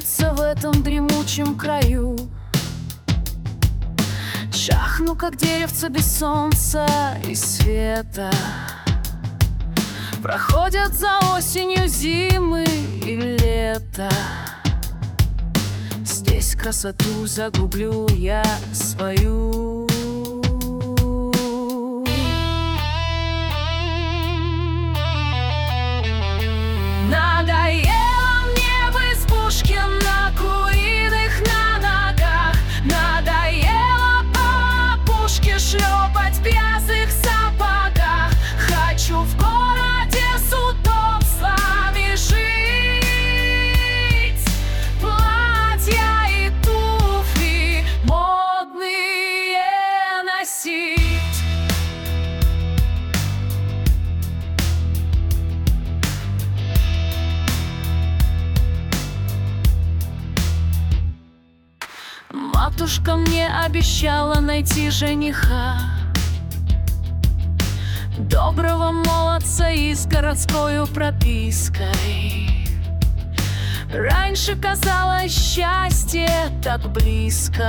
заблудиться в этом дремучем краю. Чахну, как деревце без солнца и света. Проходят за осенью зимы и лето. Здесь красоту загублю я свою. Надоело мне в избушке на куриных на ногах. Надоело по опушке шлепать в грязных сапогах. Хочу в городе с удобствами жить. Платья и туфли модные носить. Матушка мне обещала найти жениха, доброго молодца и с городской пропиской. Раньше казалось счастье так близко.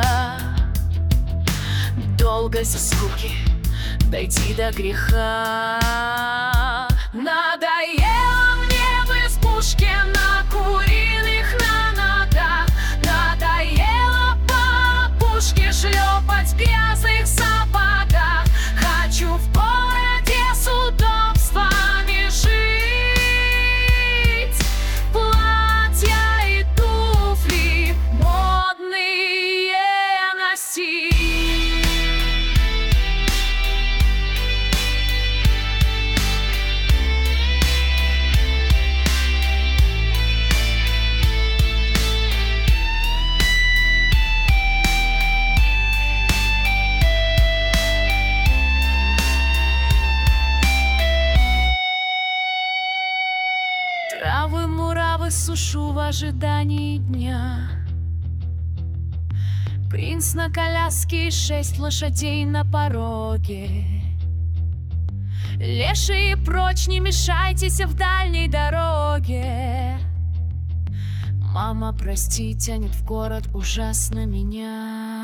Долго со скуки дойти до греха. Надоело мне в избушке на куриных на ногах. Надоело по опушке шлепать в грязных сапогах. Хочу в городе с удобствами жить. Платья и туфли модные носить. Травы, муравы сушу в ожидании дня. Принц на коляске и 6 лошадей на пороге. Лешие прочь, не мешайтесь в дальней дороге. Мама, прости, тянет в город ужасно меня.